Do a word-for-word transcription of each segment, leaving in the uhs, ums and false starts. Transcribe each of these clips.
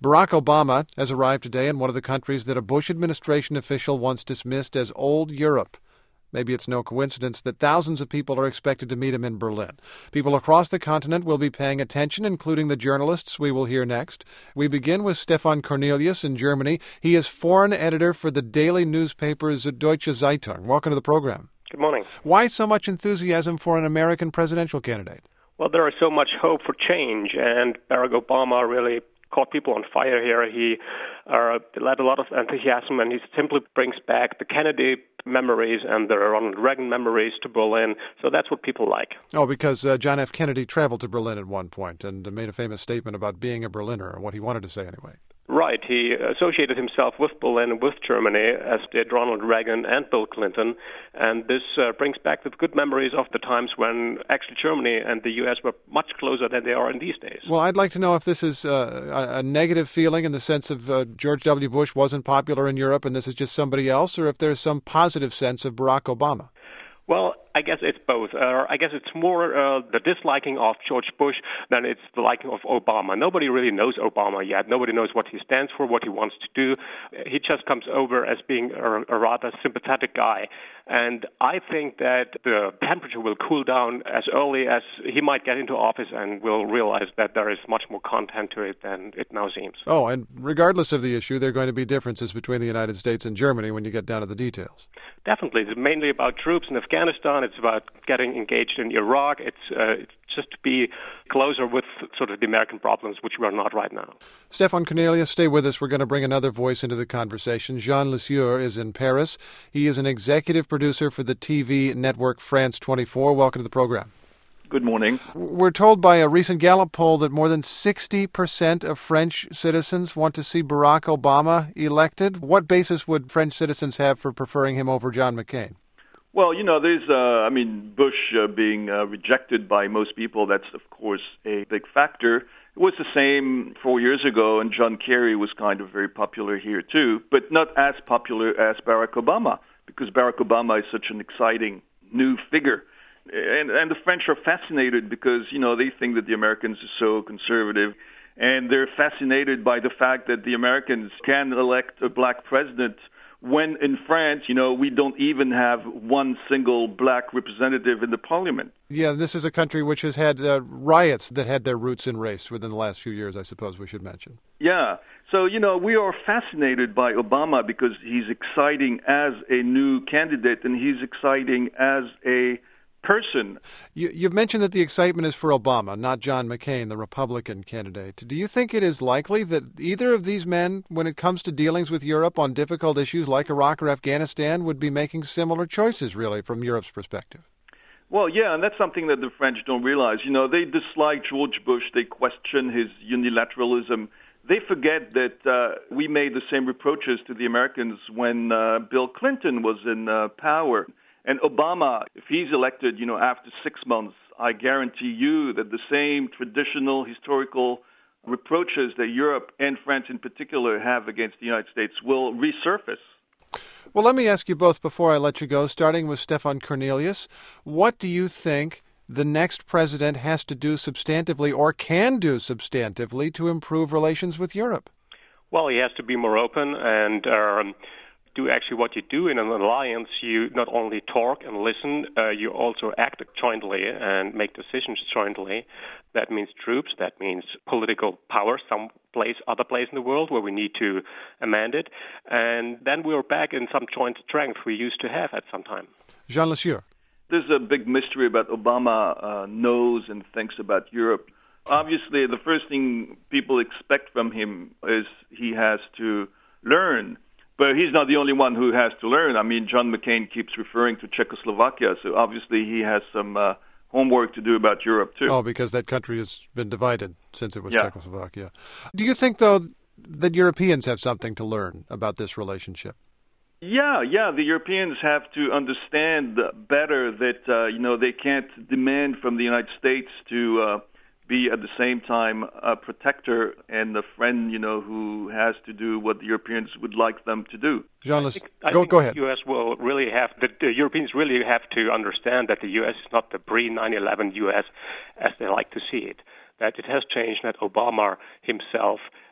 Barack Obama has arrived today in one of the countries that a Bush administration official once dismissed as old Europe. Maybe it's no coincidence that thousands of people are expected to meet him in Berlin. People across the continent will be paying attention, including the journalists we will hear next. We begin with Stefan Cornelius in Germany. He is foreign editor for the daily newspaper Süddeutsche Zeitung. Welcome to the program. Good morning. Why so much enthusiasm for an American presidential candidate? Well, there is so much hope for change, and Barack Obama really caught people on fire here. He uh, led a lot of enthusiasm, and he simply brings back the Kennedy memories and the Ronald Reagan memories to Berlin. So that's what people like. Oh, because uh, John F. Kennedy traveled to Berlin at one point and made a famous statement about being a Berliner, or what he wanted to say anyway. Right. He associated himself with Berlin and with Germany, as did Ronald Reagan and Bill Clinton. And this uh, brings back the good memories of the times when actually Germany and the U S were much closer than they are in these days. Well, I'd like to know if this is uh, a, a negative feeling in the sense of uh, George W. Bush wasn't popular in Europe and this is just somebody else, or if there's some positive sense of Barack Obama. Well, I guess it's both. Uh, I guess it's more uh, the disliking of George Bush than it's the liking of Obama. Nobody really knows Obama yet. Nobody knows what he stands for, what he wants to do. He just comes over as being a, a rather sympathetic guy. And I think that the temperature will cool down as early as he might get into office, and we'll realize that there is much more content to it than it now seems. Oh, and regardless of the issue, there are going to be differences between the United States and Germany when you get down to the details. Definitely. It's mainly about troops in Afghanistan. It's about getting engaged in Iraq. It's, uh, it's just to be closer with sort of the American problems, which we are not right now. Stefan Cornelius, stay with us. We're going to bring another voice into the conversation. Jean Lesueur is in Paris. He is an executive producer for the T V network France twenty-four. Welcome to the program. Good morning. We're told by a recent Gallup poll that more than sixty percent of French citizens want to see Barack Obama elected. What basis would French citizens have for preferring him over John McCain? Well, you know, there's, uh, I mean, Bush uh, being uh, rejected by most people, that's, of course, a big factor. It was the same four years ago, and John Kerry was kind of very popular here, too, but not as popular as Barack Obama, because Barack Obama is such an exciting new figure. And, and the French are fascinated because, you know, they think that the Americans are so conservative, and they're fascinated by the fact that the Americans can elect a black president when in France, you know, we don't even have one single black representative in the parliament. Yeah, this is a country which has had uh, riots that had their roots in race within the last few years, I suppose we should mention. Yeah. So, you know, we are fascinated by Obama because he's exciting as a new candidate and he's exciting as a person. You, you've mentioned that the excitement is for Obama, not John McCain, the Republican candidate. Do you think it is likely that either of these men, when it comes to dealings with Europe on difficult issues like Iraq or Afghanistan, would be making similar choices, really, from Europe's perspective? Well, yeah, and that's something that the French don't realize. You know, they dislike George Bush. They question his unilateralism. They forget that uh, we made the same reproaches to the Americans when uh, Bill Clinton was in uh, power. And Obama, if he's elected, you know, after six months, I guarantee you that the same traditional historical reproaches that Europe and France in particular have against the United States will resurface. Well, let me ask you both before I let you go, starting with Stefan Cornelius. What do you think the next president has to do substantively or can do substantively to improve relations with Europe? Well, he has to be more open and um, do actually what you do in an alliance. You not only talk and listen, uh, you also act jointly and make decisions jointly. That means troops, that means political power, some place, other place in the world where we need to amend it. And then we're back in some joint strength we used to have at some time. Jean Lesueur. There's a big mystery about Obama uh, knows and thinks about Europe. Obviously, the first thing people expect from him is he has to learn. But he's not the only one who has to learn. I mean, John McCain keeps referring to Czechoslovakia, so obviously he has some uh, homework to do about Europe, too. Oh, because that country has been divided since it was yeah. Czechoslovakia. Do you think, though, that Europeans have something to learn about this relationship? Yeah, yeah. The Europeans have to understand better that, uh, you know, they can't demand from the United States to uh, be at the same time a protector and a friend, you know, who has to do what the Europeans would like them to do. Jean, I think, I go, think go ahead. The U S will really have, the, the Europeans really have to understand that the U S is not the pre nine eleven U S as they like to see it. That it has changed, that Obama himself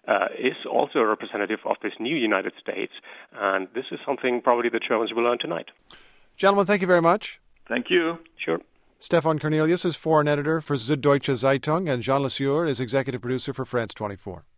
uh, is also a representative of this new United States. And this is something probably the Germans will learn tonight. Gentlemen, thank you very much. Thank you. Sure. Stefan Cornelius is foreign editor for Süddeutsche Zeitung, and Jean Lesueur is executive producer for France twenty-four.